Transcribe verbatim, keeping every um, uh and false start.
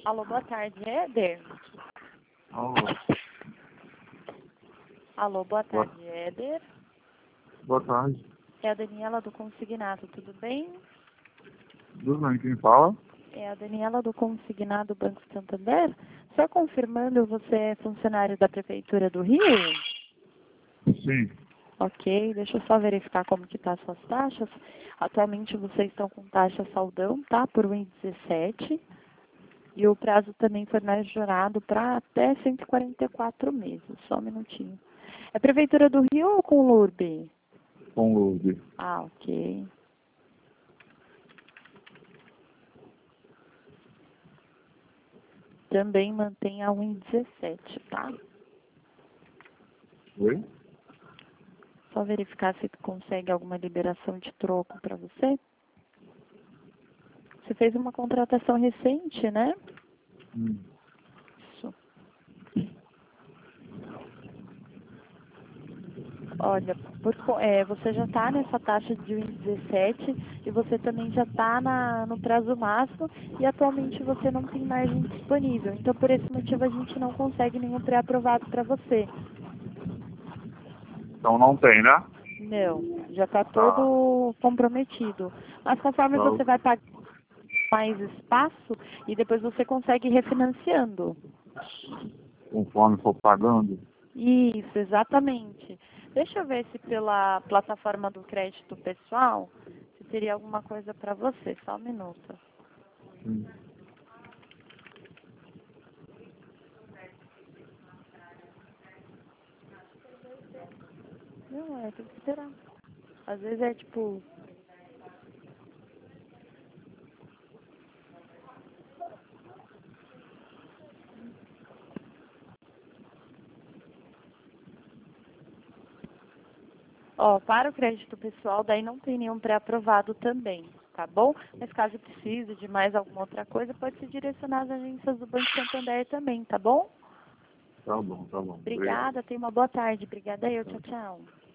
Alô, boa tarde, Éder? Alô. Alô, boa Boa, tarde, Éder? boa tarde. É a Daniela do Consignado, tudo bem? Tudo bem, quem fala? É a Daniela do Consignado Banco Santander. Só confirmando, você é funcionário da Prefeitura do Rio? Sim. Ok, deixa eu só verificar como que tá as suas taxas. Atualmente vocês estão com taxa saldão, tá? Por um vírgula dezessete. E o prazo também foi majorado para até cento e quarenta e quatro meses. Só um minutinho. É Prefeitura do Rio ou com L U R B? Com Lourdes. Ah, ok. Também mantém a um vírgula dezessete, tá? Oi? Só verificar se tu consegue alguma liberação de troco para você. Você fez uma contratação recente, né? Hum. Isso. Olha, por co- é, você já está nessa taxa de um vírgula dezessete e você também já está no prazo máximo e atualmente você não tem margem disponível. Então, por esse motivo, a gente não consegue nenhum pré-aprovado para você. Então não tem, né? Não, já está Tá. todo comprometido. Mas conforme Então, você vai pagar mais espaço e depois você consegue ir refinanciando. conforme for pagando. Isso, exatamente. Deixa eu ver se pela plataforma do crédito pessoal, se teria alguma coisa para você. Só um minuto. Sim. Não, é, tem que esperar. Às vezes é tipo... Ó, para o crédito pessoal, daí não tem nenhum pré-aprovado também, tá bom? Mas caso precise de mais alguma outra coisa, pode se direcionar às agências do Banco Santander também, tá bom? Tá bom, tá bom. Obrigado. Obrigada, tenha uma boa tarde. Obrigada eu, tchau, tchau.